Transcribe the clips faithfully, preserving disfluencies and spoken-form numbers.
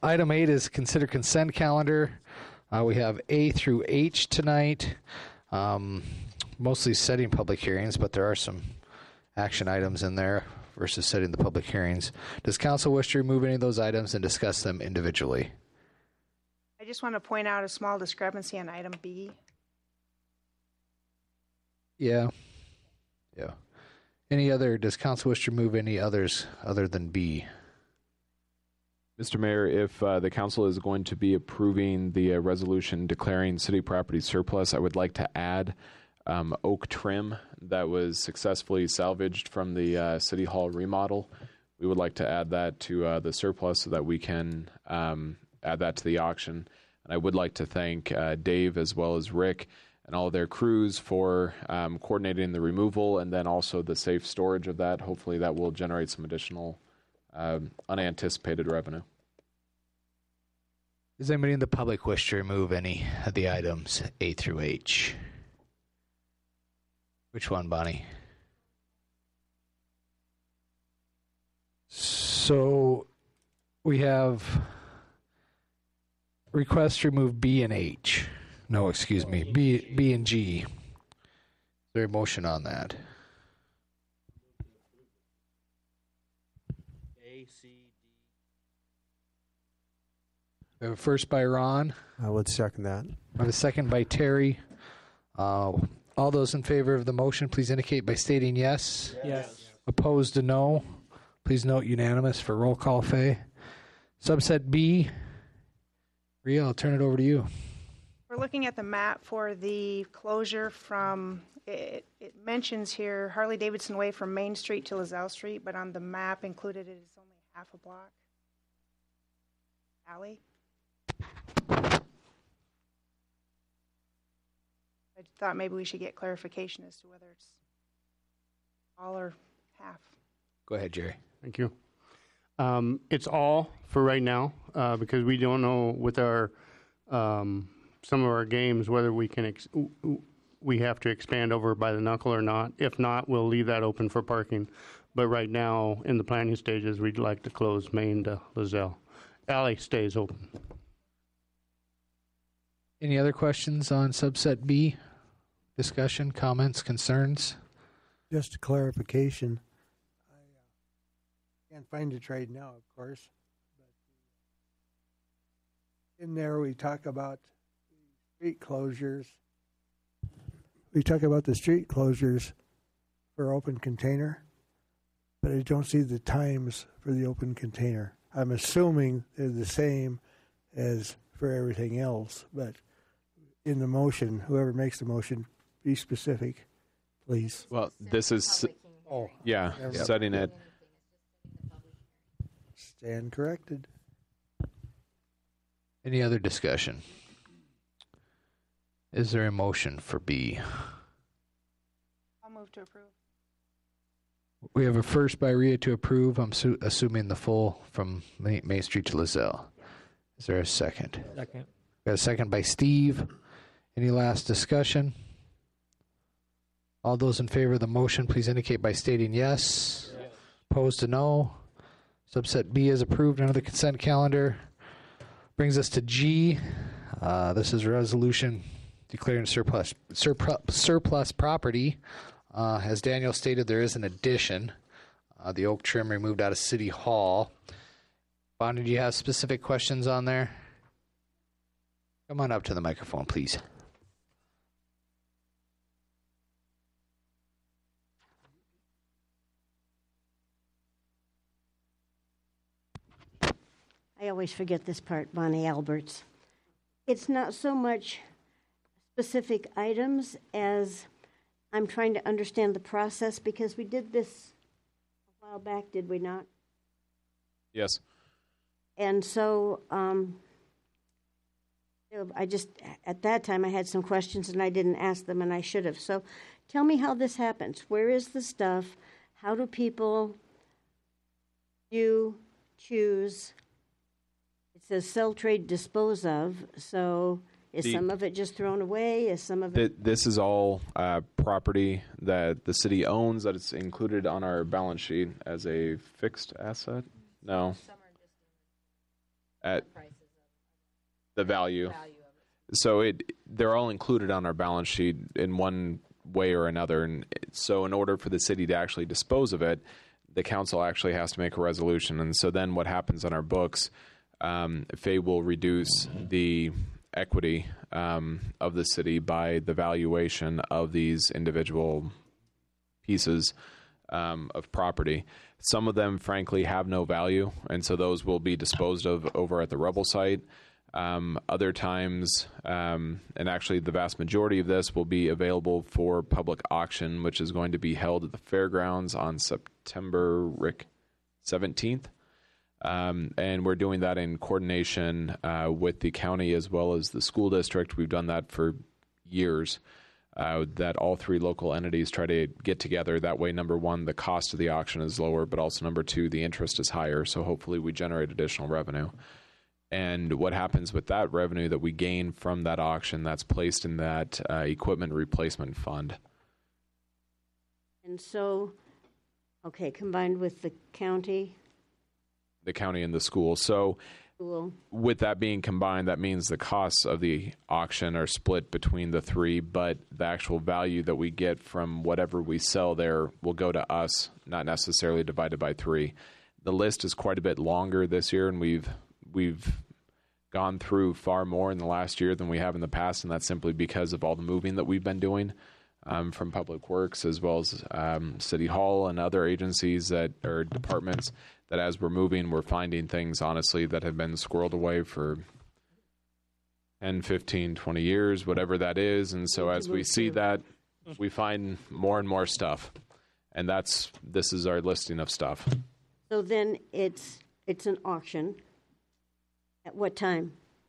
item eight is consider consent calendar. Uh, we have A through H tonight, um, mostly setting public hearings, but there are some action items in there versus setting the public hearings. Does council wish to remove any of those items and discuss them individually? I just want to point out a small discrepancy on item B. Yeah. Yeah. Any other, does council wish to remove any others other than B? Mister Mayor, if uh, the council is going to be approving the uh, resolution declaring city property surplus, I would like to add um, oak trim that was successfully salvaged from the uh, City Hall remodel. We would like to add that to uh, the surplus so that we can um, add that to the auction. And I would like to thank uh, Dave as well as Rick and all of their crews for um, coordinating the removal and then also the safe storage of that. Hopefully that will generate some additional um, unanticipated revenue. Does anybody in the public wish to remove any of the items A through H? Which one, Bonnie? So we have request to remove B and H. No, excuse me, B, B and G. Is there a motion on that? A, C, D. We have a first by Ron. I would second that. I have a second by Terry. Uh, all those in favor of the motion, please indicate by stating yes. Yes. Opposed to no. Please note unanimous for roll call, Faye. Subset B. Rhea, I'll turn it over to you. We're looking at the map for the closure from, it, it mentions here Harley-Davidson Way from Main Street to LaSalle Street, but on the map included it is only half a block. Alley? I thought maybe we should get clarification as to whether it's all or half. Go ahead, Jerry. Thank you. Um, it's all for right now uh, because we don't know with our um, some of our games whether we can ex- we have to expand over by the knuckle or not. If not, we'll leave that open for parking. But right now, in the planning stages, we'd like to close Main to LaSalle. Alley stays open. Any other questions on subset B? Discussion, comments, concerns? Just a clarification. I uh, can't find it right now, of course. But in there, we talk about the street closures. We talk about the street closures for open container, but I don't see the times for the open container. I'm assuming they're the same as for everything else, but in the motion, whoever makes the motion, be specific, please. Well, this is, Oh, yeah, Yep. setting it. stand corrected. Any other discussion? Is there a motion for B? I'll move to approve. We have a first by Rhea to approve. I'm su- assuming the full from Main Main Street to LaSalle. Is there a second? Second. We got a second by Steve. Any last discussion? All those in favor of the motion, please indicate by stating yes. Yes. Opposed to no. Subset B is approved under the consent calendar. Brings us to G. Uh, this is a resolution declaring surplus surplus, surplus property. Uh, as Daniel stated, there is an addition. Uh, the oak trim removed out of City Hall. Bonnie, do you have specific questions on there? Come on up to the microphone, please. I always forget this part, Bonnie Alberts. It's not so much specific items as I'm trying to understand the process because we did this a while back, did we not? Yes. And so um, I just, at that time, I had some questions and I didn't ask them and I should have. So tell me how this happens. Where is the stuff? How do people, you choose? It says sell, trade, dispose of. So is The- some of it just thrown away? Is some of it? Th- This is all uh, property that the city owns, that it's included on our balance sheet as a fixed asset. No. at the value. So it they're all included on our balance sheet in one way or another. And so in order for the city to actually dispose of it, the council actually has to make a resolution. And so then what happens on our books, um, F A will reduce the equity um, of the city by the valuation of these individual pieces um, of property. Some of them, frankly, have no value, and so those will be disposed of over at the Rebel site. Um, other times, um, and actually the vast majority of this will be available for public auction, which is going to be held at the fairgrounds on September Rick, seventeenth. Um, and we're doing that in coordination uh, with the county as well as the school district. We've done that for years, uh, that all three local entities try to get together. That way, number one, the cost of the auction is lower, but also number two, the interest is higher. So hopefully we generate additional revenue. And what happens with that revenue that we gain from that auction, that's placed in that uh, equipment replacement fund. And so, okay, combined with the county, The county and the school. So school, with that being combined, that means the costs of the auction are split between the three, but the actual value that we get from whatever we sell there will go to us, not necessarily divided by three. The list is quite a bit longer this year, and we've we've gone through far more in the last year than we have in the past, and that's simply because of all the moving that we've been doing um, from Public Works as well as um, City Hall and other agencies that or departments that as we're moving, we're finding things, honestly, that have been squirreled away for ten, fifteen, twenty years, whatever that is. And so as we see that, we find more and more stuff. And that's this is our listing of stuff. so then it's it's an auction. At what time?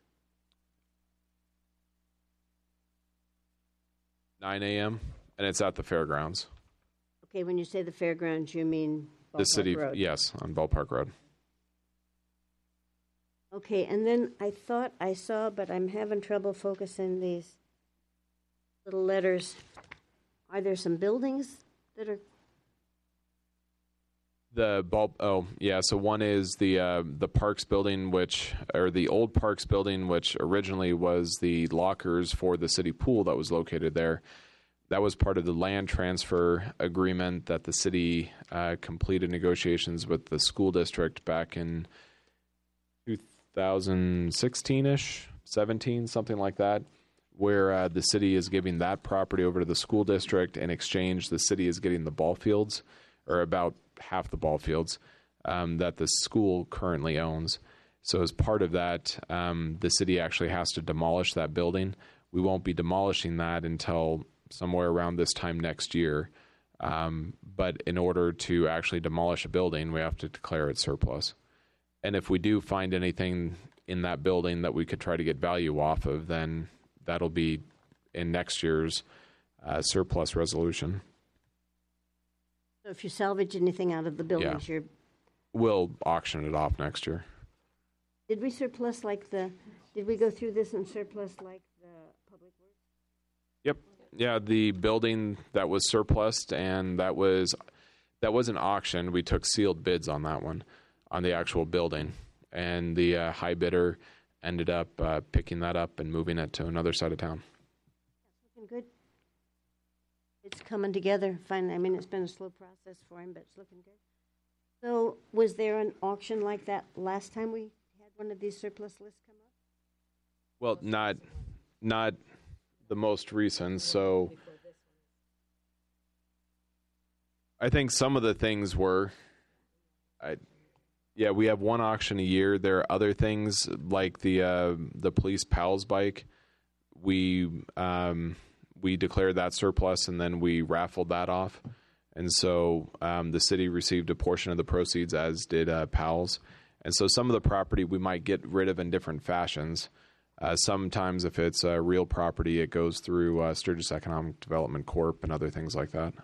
nine a.m., and it's at the fairgrounds. Okay, when you say the fairgrounds, you mean Ballpark The city, Road. yes, on Ballpark Road. Okay, and then I thought I saw, but I'm having trouble focusing these little letters. Are there some buildings that are? The ball. Oh, yeah. So one is the uh, the Parks building, which or the old Parks building, which originally was the lockers for the city pool that was located there. That was part of the land transfer agreement that the city uh, completed negotiations with the school district back in two thousand sixteen-ish, seventeen, something like that, where uh, the city is giving that property over to the school district. In exchange, the city is getting the ball fields, or about half the ball fields um, that the school currently owns. So as part of that, um, the city actually has to demolish that building. We won't be demolishing that until somewhere around this time next year. Um, but in order to actually demolish a building, we have to declare it surplus. And if we do find anything in that building that we could try to get value off of, then that'll be in next year's uh, surplus resolution. So if you salvage anything out of the buildings, you're. We'll auction it off next year. Did we surplus like the? Did we go through this and surplus like the Public Works? Yep. Yeah, the building that was surplused, and that was that was an auction. We took sealed bids on that one, on the actual building, and the uh, high bidder ended up uh, picking that up and moving it to another side of town. Looking good. It's coming together. Finally, I mean, it's been a slow process for him, but it's looking good. So, was there an auction like that last time we had one of these surplus lists come up? Well, not not the most recent. So, I think some of the things were, I, yeah, we have one auction a year. There are other things like the uh, the police pals bike. We um, we declared that surplus, and then we raffled that off. And so um, the city received a portion of the proceeds, as did uh, Powell's. And so some of the property we might get rid of in different fashions. Uh, sometimes if it's uh, real property, it goes through uh, Sturgis Economic Development Corp and other things like that.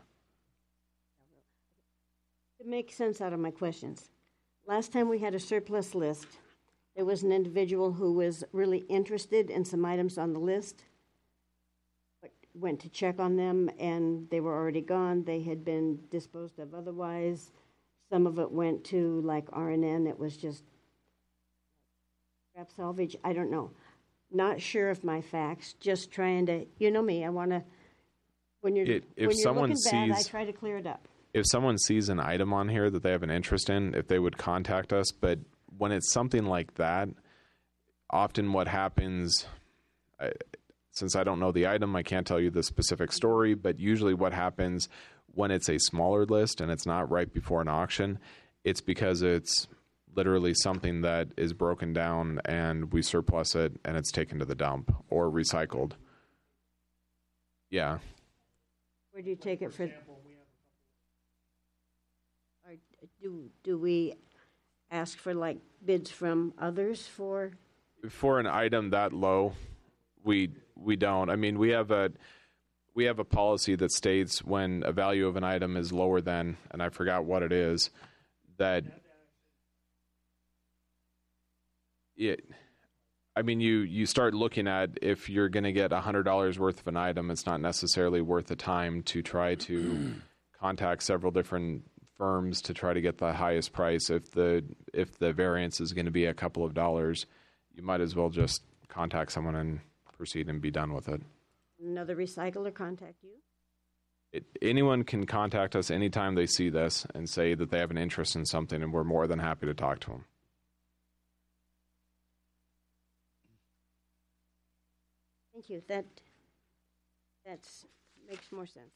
To make sense out of my questions, last time we had a surplus list, there was an individual who was really interested in some items on the list, but went to check on them, and they were already gone. They had been disposed of otherwise. Some of it went to, like, R and N. It was just scrap salvage, I don't know. Not sure of my facts, just trying to, you know me, I want to, when you're, It- if when you're someone looking bad, I sees- try to clear it up. If someone sees an item on here that they have an interest in, if they would contact us, but when it's something like that, often what happens, I, since I don't know the item, I can't tell you the specific story, but usually what happens when it's a smaller list and it's not right before an auction, it's because it's literally something that is broken down and we surplus it and it's taken to the dump or recycled. Yeah. Where do you take it for? Or do, do we ask for like bids from others for? For an item that low, we we don't. I mean, we have a we have a policy that states when a value of an item is lower than, and I forgot what it is, that it. I mean, you you start looking at if you're going to get a hundred dollars worth of an item, it's not necessarily worth the time to try to contact several different firms to try to get the highest price. If the if the variance is going to be a couple of dollars, you might as well just contact someone and proceed and be done with it. Another recycler contact you? It, anyone can contact us anytime they see this and say that they have an interest in something, and we're more than happy to talk to them. Thank you. That that's makes more sense.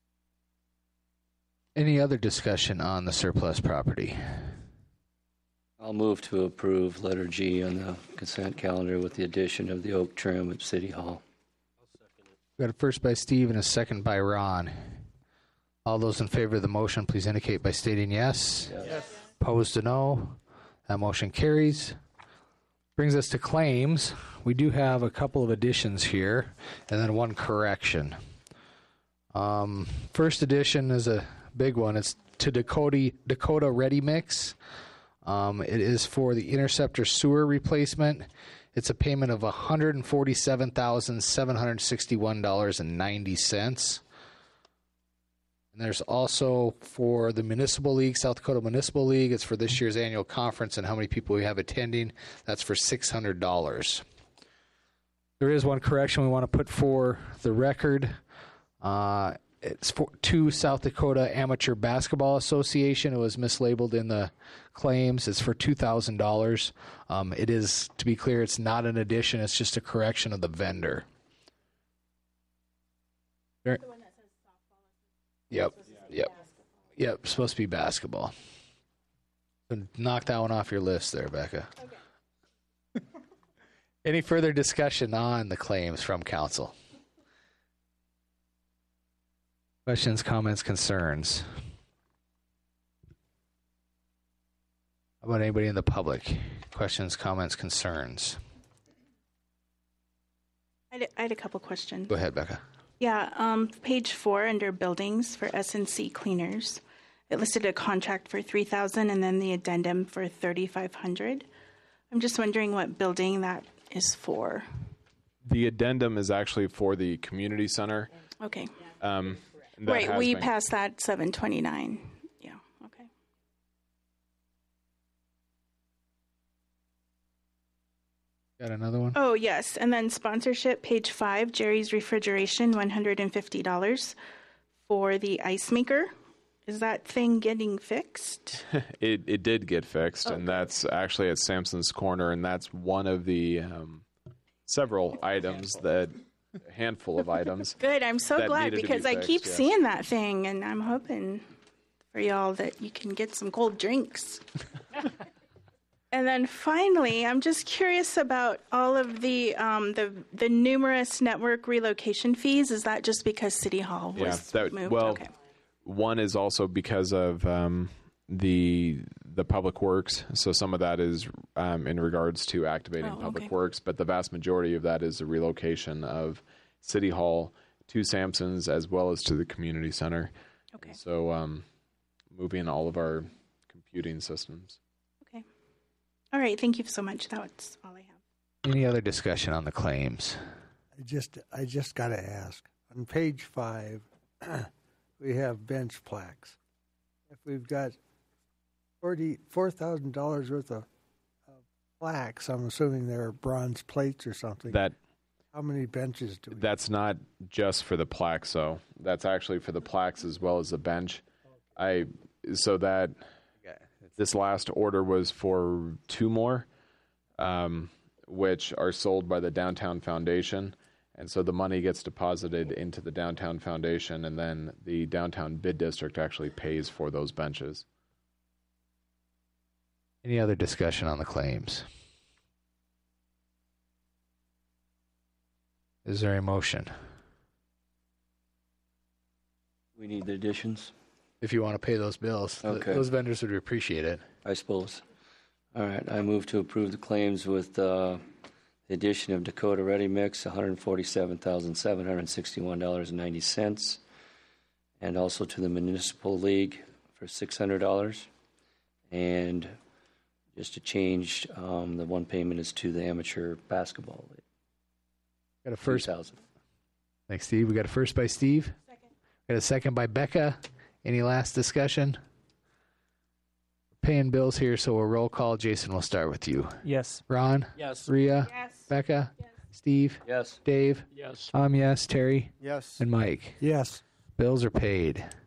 Any other discussion on the surplus property? I'll move to approve letter G on the consent calendar with the addition of the oak trim at City Hall. We got a first by Steve and a second by Ron. All those in favor of the motion, please indicate by stating yes. Yes. Opposed to no. That motion carries. Brings us to claims. We do have a couple of additions here and then one correction. Um, first addition is a big one. It's to Dakota, Dakota Ready Mix. Um, it is for the Interceptor sewer replacement. It's a payment of one hundred forty-seven thousand seven hundred sixty-one dollars and ninety cents. And there's also for the Municipal League, South Dakota Municipal League. It's for this year's annual conference and how many people we have attending. That's for six hundred dollars. There is one correction we want to put for the record. Uh, it's for, to South Dakota Amateur Basketball Association. It was mislabeled in the claims. It's for two thousand dollars. Um, it is, to be clear, it's not an addition. It's just a correction of the vendor. There, Yep, yep, yep. Supposed to be basketball. So knock that one off your list there, Becca. Okay. Any further discussion on the claims from council? Questions, comments, concerns? How about anybody in the public? Questions, comments, concerns? I had, I had a couple questions. Go ahead, Becca. Yeah, um, page four under buildings for S and C cleaners, it listed a contract for three thousand and then the addendum for thirty-five hundred. I'm just wondering what building that is for. The addendum is actually for the community center. Okay. Um, that Right, has we been- passed that seven twenty-nine. Yeah, okay. Got another one? Oh, yes, and then sponsorship, page five, Jerry's Refrigeration, one hundred fifty dollars for the ice maker. Is that thing getting fixed? It it did get fixed, Oh, and that's actually at Sampson's Corner, and that's one of the um, several items that a handful of items. Good, I'm so That glad needed to be because I fixed, keep yes. seeing that thing, and I'm hoping for y'all that you can get some cold drinks. And then finally, I'm just curious about all of the um, the the numerous network relocation fees. Is that just because City Hall was Yeah, that- moved? well, okay. One is also because of um, the the public works. So some of that is um, in regards to activating Oh, public okay. works, but the vast majority of that is the relocation of City Hall to Sampson's as well as to the community center. Okay. So um, moving all of our computing systems. Okay. All right. Thank you so much. That's all I have. Any other discussion on the claims? I just I just got to ask. On page five, we have bench plaques. If we've got forty four thousand dollars worth of, of plaques. I'm assuming they're bronze plates or something. That How many benches do we? That's not just for the plaques, though. That's actually for the plaques as well as the bench. I so that this last order was for two more, um, which are sold by the Downtown Foundation, and so the money gets deposited into the Downtown Foundation, and then the Downtown Bid District actually pays for those benches. Any other discussion on the claims? Is there a motion? We need the additions, If you want to pay those bills, th- Okay. those vendors would appreciate it. I suppose. All right, I move to approve the claims with uh, the addition of Dakota Ready Mix, one hundred forty-seven thousand seven hundred sixty-one dollars and ninety cents, and also to the Municipal League for six hundred dollars. And just to change, um, the one payment is to the Amateur Basketball League. Got a first. three thousand dollars. Thanks, Steve. We got a first by Steve. Second. Got a second by Becca. Any last discussion? Paying bills here, so a roll call. Jason, we'll start with you. Yes. Ron? Yes. Rhea? Yes. Becca? Steve? Yes. Dave? Yes. Um, yes. Terry? Yes. And Mike? Yes. Bills are paid.